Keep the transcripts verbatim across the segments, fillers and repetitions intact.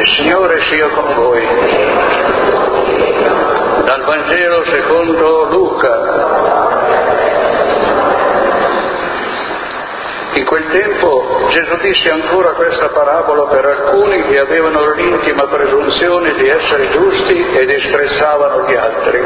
Il Signore sia con voi. Dal Vangelo secondo Luca. In quel tempo Gesù disse ancora questa parabola per alcuni che avevano l'intima presunzione di essere giusti e disprezzavano gli altri.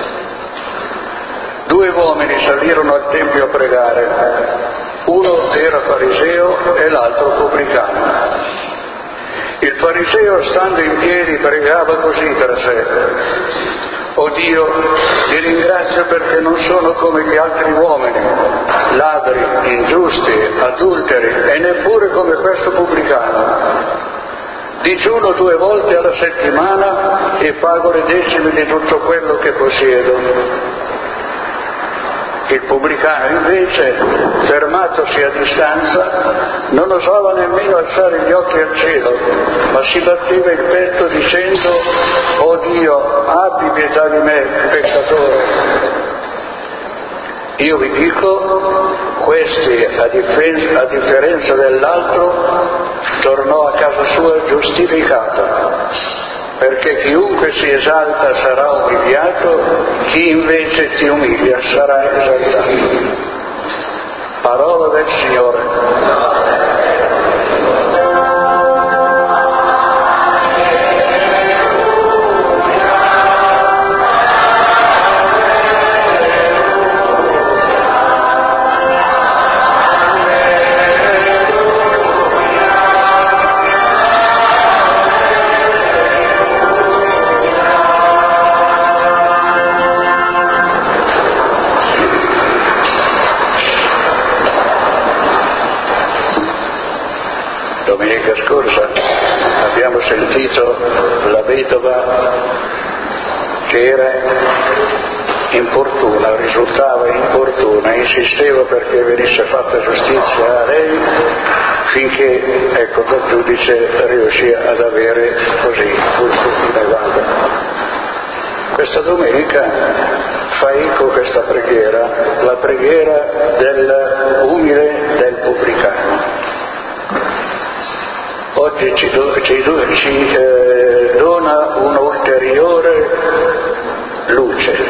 Due uomini salirono al Tempio a pregare. Uno era fariseo e l'altro pubblicano. Il fariseo, stando in piedi, pregava così tra sé: «O Dio, ti ringrazio perché non sono come gli altri uomini, ladri, ingiusti, adulteri e neppure come questo pubblicano. Digiuno due volte alla settimana e pago le decime di tutto quello che possiedo». Il pubblicano invece, fermatosi a distanza, non osava nemmeno alzare gli occhi al cielo, ma si batteva il petto dicendo: «O Dio, abbi pietà di me, peccatore». Io vi dico, questi, a, difesa, a differenza dell'altro, tornò a casa sua giustificato. Perché chiunque si esalta sarà umiliato, chi invece ti umilia sarà esaltato. Parola del Signore. Domenica scorsa abbiamo sentito la vedova che era importuna, risultava importuna, insisteva perché venisse fatta giustizia a lei, finché, ecco, il giudice riuscì ad avere così fulmine vaga. Questa domenica fa eco questa preghiera, la preghiera dell'umile del pubblicano. Oggi ci, do, ci, do, ci eh, dona un'ulteriore luce.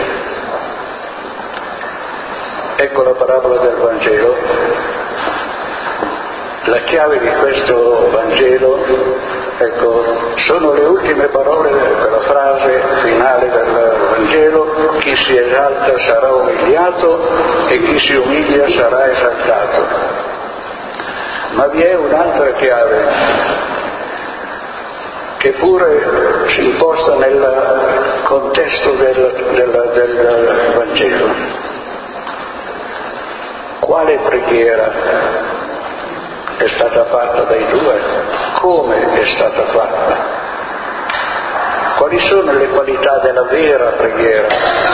Ecco la parabola del Vangelo. La chiave di questo Vangelo, ecco, sono le ultime parole della frase finale del Vangelo: chi si esalta sarà umiliato e chi si umilia sarà esaltato. Ma vi è un'altra chiave che pure si imposta nel contesto del, del, del Vangelo. Quale preghiera è stata fatta dai due? Come è stata fatta? Quali sono le qualità della vera preghiera?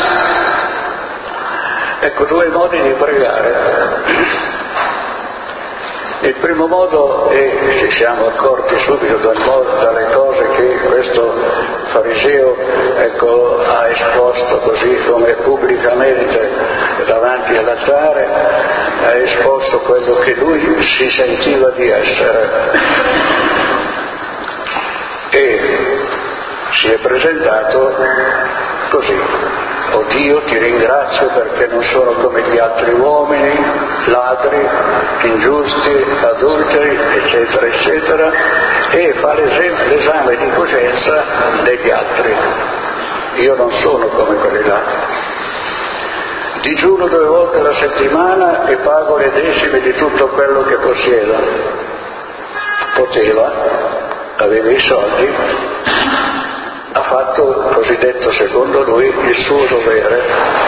Ecco due modi di pregare. Il primo modo è, ci siamo accorti subito dal modo, dalle cose che questo fariseo, ecco, ha esposto così come pubblicamente davanti all'altare, ha esposto quello che lui si sentiva di essere e si è presentato così: «O Dio, ti ringrazio perché non sono come gli altri uomini, ladri, ingiusti, adulteri, eccetera, eccetera», e fa l'esame, l'esame di coscienza degli altri. Io non sono come quelli là. Digiuno due volte alla settimana e pago le decime di tutto quello che possiedo. Poteva, aveva i soldi, ha fatto, cosiddetto secondo lui, il suo dovere.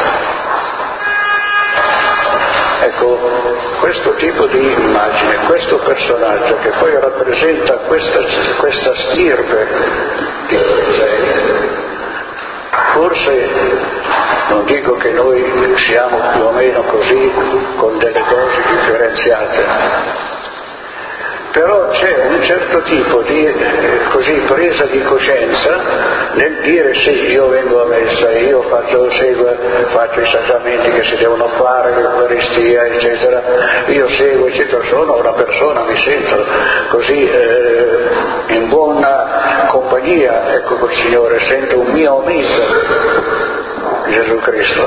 Ecco, questo tipo di immagine, questo personaggio che poi rappresenta questa, questa stirpe di farisei, forse, non dico che noi siamo più o meno così, con delle cose differenziate, però c'è un certo tipo di eh, così presa di coscienza nel dire: sì, io vengo a messa, io faccio, seguo, faccio i sacramenti che si devono fare, l'Eucaristia, eccetera, io seguo, eccetera, sono una persona, mi sento così eh, in buona Signore, sento un mio omesso, Gesù Cristo.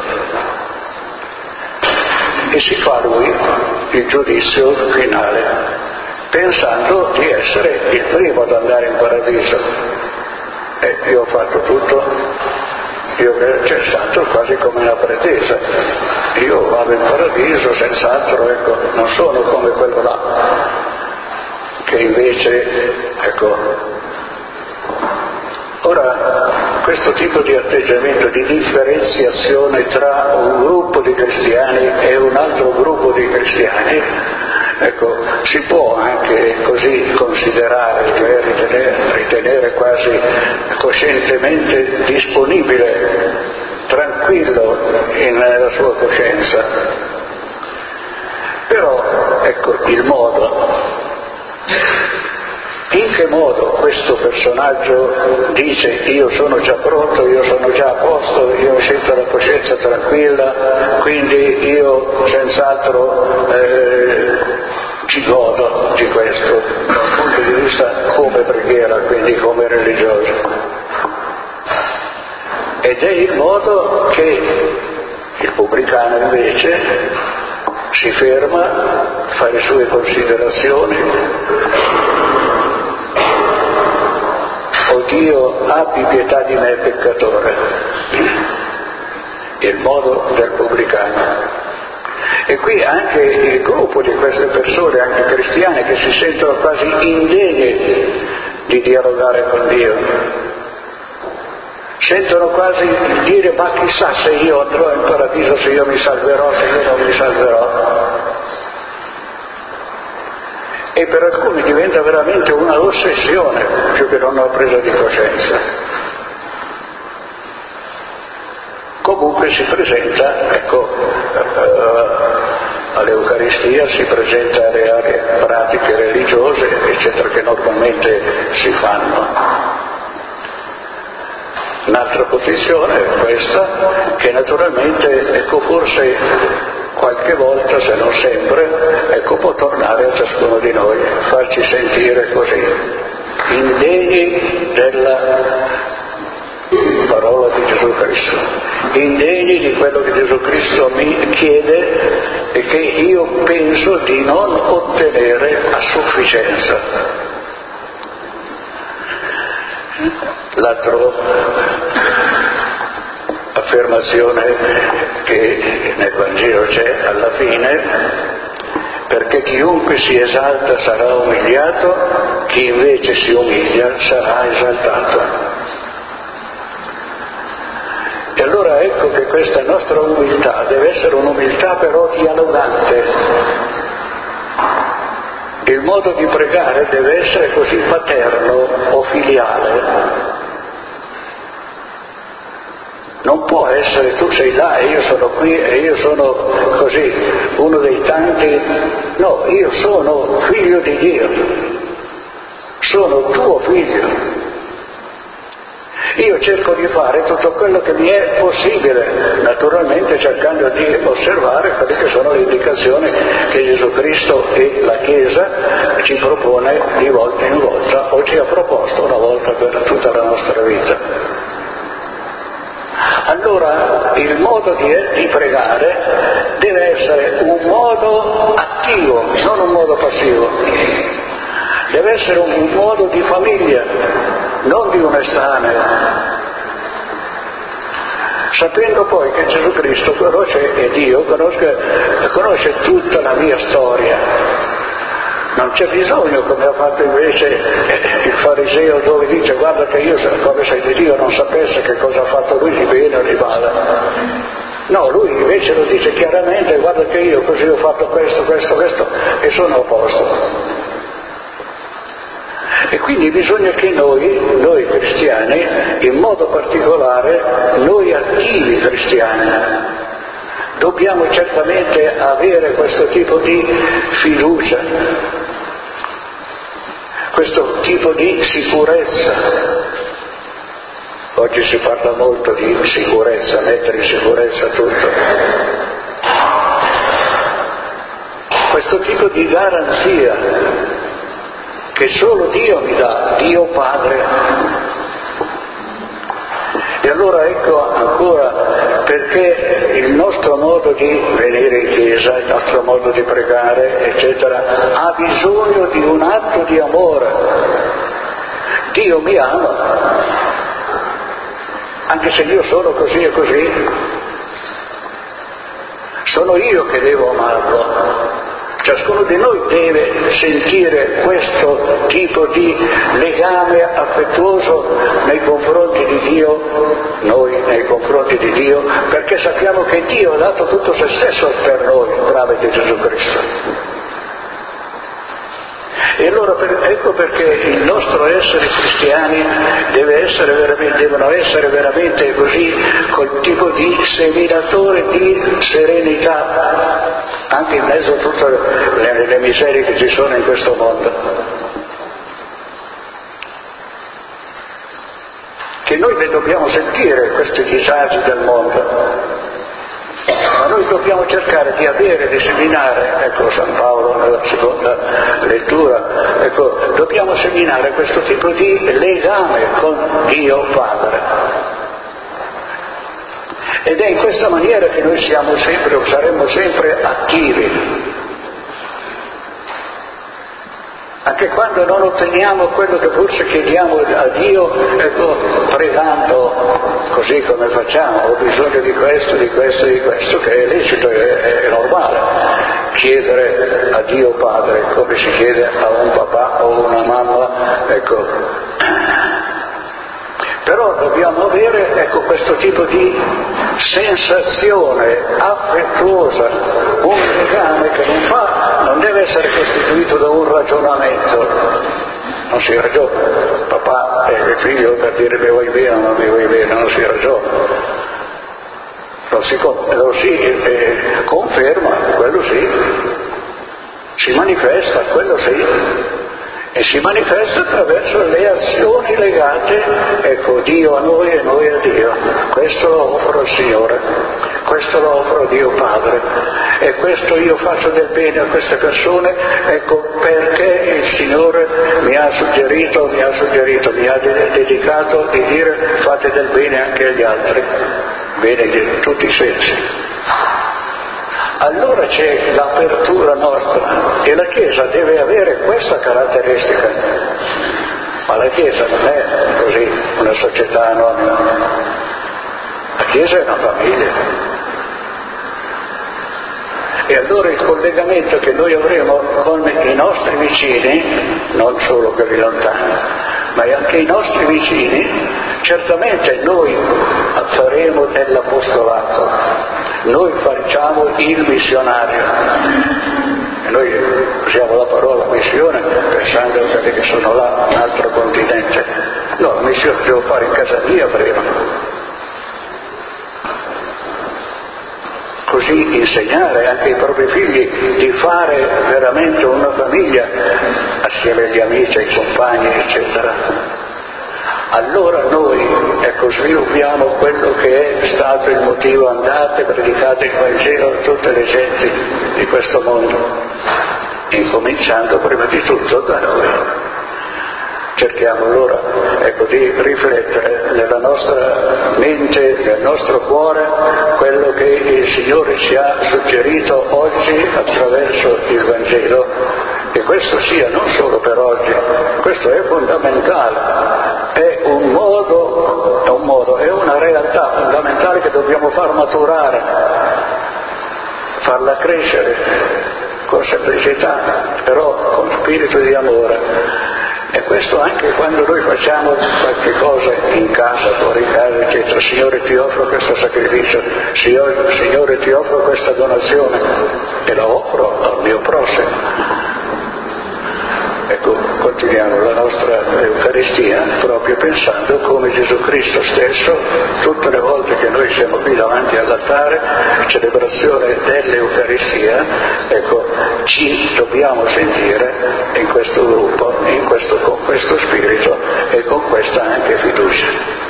E si fa lui il giudizio finale, pensando di essere il primo ad andare in paradiso. E io ho fatto tutto, io c'è stato quasi come una pretesa. Io vado in paradiso, senz'altro, ecco, non sono come quello là, che invece, ecco. Ora, questo tipo di atteggiamento di differenziazione tra un gruppo di cristiani e un altro gruppo di cristiani, ecco, si può anche così considerare, cioè ritenere, ritenere quasi coscientemente disponibile, tranquillo nella sua coscienza. Però, ecco, il modo. In che modo questo personaggio dice io sono già pronto, io sono già a posto, io sento la coscienza tranquilla, quindi io senz'altro eh, ci godo di questo, dal punto di vista come preghiera, quindi come religioso. Ed è il modo che il pubblicano invece si ferma, fa le sue considerazioni. O Dio, abbi pietà di me peccatore, il modo del pubblicano. E qui anche il gruppo di queste persone, anche cristiane, che si sentono quasi indegne di dialogare con Dio, sentono quasi il dire ma chissà se io andrò in paradiso, se io mi salverò, se io non mi salverò. E per alcuni diventa veramente una ossessione più che non una presa di coscienza. Comunque si presenta, ecco, eh, all'Eucaristia si presenta alle aree pratiche religiose, eccetera, che normalmente si fanno. Un'altra posizione è questa, che naturalmente, ecco, forse qualche volta, se non sempre, ecco, può tornare a ciascuno di noi, farci sentire così, indegni della parola di Gesù Cristo, indegni di quello che Gesù Cristo mi chiede e che io penso di non ottenere a sufficienza. L'altro affermazione che nel Vangelo c'è alla fine, perché chiunque si esalta sarà umiliato, chi invece si umilia sarà esaltato. E allora ecco che questa nostra umiltà deve essere un'umiltà però dialogante. Il modo di pregare deve essere così paterno o filiale. Non può essere tu sei là e io sono qui e io sono così, uno dei tanti. No, io sono figlio di Dio, sono tuo figlio. Io cerco di fare tutto quello che mi è possibile, naturalmente cercando di osservare quelle che sono le indicazioni che Gesù Cristo e la Chiesa ci propone di volta in volta, o ci ha proposto una volta per tutta la nostra vita. Allora il modo di, di pregare deve essere un modo attivo, non un modo passivo. Deve essere un, un modo di famiglia, non di un estraneo. Sapendo poi che Gesù Cristo conosce, e Dio conosce, conosce tutta la mia storia. Non c'è bisogno, come ha fatto invece il fariseo, dove dice guarda che io, come se Dio non sapesse che cosa ha fatto lui di bene o di male. No, lui invece lo dice chiaramente, guarda che io così ho fatto questo, questo, questo e sono a posto. E quindi bisogna che noi, noi cristiani, in modo particolare, noi attivi cristiani, dobbiamo certamente avere questo tipo di fiducia, questo tipo di sicurezza. Oggi si parla molto di sicurezza, mettere in sicurezza tutto. Questo tipo di garanzia che solo Dio mi dà, Dio Padre, allora ecco ancora perché il nostro modo di venire in chiesa, il nostro modo di pregare, eccetera, ha bisogno di un atto di amore. Dio mi ama, anche se io sono così e così, sono io che devo amarlo. Ciascuno di noi deve sentire questo tipo di legame affettuoso nei confronti di Dio, noi nei confronti di Dio, perché sappiamo che Dio ha dato tutto se stesso per noi tramite Gesù Cristo. E allora per, ecco perché il nostro essere cristiani deve essere veramente, devono essere veramente così, quel tipo di seminatore di serenità, anche in mezzo a tutte le, le miserie che ci sono in questo mondo. Che noi ne dobbiamo sentire questi disagi del mondo. Ma noi dobbiamo cercare di avere, di seminare, ecco San Paolo nella seconda lettura, ecco, dobbiamo seminare questo tipo di legame con Dio Padre. Ed è in questa maniera che noi siamo sempre, o saremo sempre attivi. Anche quando non otteniamo quello che forse chiediamo a Dio, ecco, pregando così come facciamo, ho bisogno di questo, di questo, di questo, che è lecito, è, è normale chiedere a Dio Padre come si chiede a un papà o una mamma, ecco. Però dobbiamo avere, ecco, questo tipo di sensazione affettuosa, un legame che non fa, non deve essere costituito da un ragionamento, non si ragiona, papà e figlio per dire mi vuoi bene o non mi vuoi bene, non si ragiona, lo si, lo si eh, conferma, quello sì, si manifesta, quello sì. E si manifesta attraverso le azioni legate, ecco, Dio a noi e noi a Dio. Questo lo offro al Signore, questo lo offro a Dio Padre, e questo io faccio del bene a queste persone, ecco, perché il Signore mi ha suggerito, mi ha suggerito, mi ha dedicato di dire fate del bene anche agli altri, bene di tutti i sensi. Allora c'è l'apertura nostra e la Chiesa deve avere questa caratteristica, ma la Chiesa non è così una società anonima, la Chiesa è una famiglia. E allora il collegamento che noi avremo con i nostri vicini, non solo quelli lontani, ma anche i nostri vicini, certamente noi faremo dell'apostolato. Noi facciamo il missionario, e noi usiamo la parola missione pensando a quelli che sono là, un altro continente. No, la missione devo fare in casa mia prima. Così insegnare anche ai propri figli di fare veramente una famiglia assieme agli amici, ai compagni, eccetera. Allora noi, ecco, sviluppiamo quello che è stato il motivo, andate, predicate il Vangelo a tutte le genti di questo mondo, incominciando prima di tutto da noi. Cerchiamo allora, ecco, di riflettere nella nostra mente, nel nostro cuore, quello che il Signore ci ha suggerito oggi attraverso il Vangelo, e questo sia non solo per oggi, questo è fondamentale, è un modo, è un modo, è una realtà fondamentale che dobbiamo far maturare, farla crescere con semplicità, però con spirito di amore. E questo anche quando noi facciamo qualche cosa in casa, fuori casa, eccetera. Signore, ti offro questo sacrificio, Signore, ti offro questa donazione, e la offro al mio prossimo. Ecco, continuiamo la nostra Eucaristia proprio pensando come Gesù Cristo stesso, tutte le volte che noi siamo qui davanti all'altare, celebrazione dell'Eucaristia, ecco, ci dobbiamo sentire in questo gruppo, in questo, con questo spirito e con questa anche fiducia.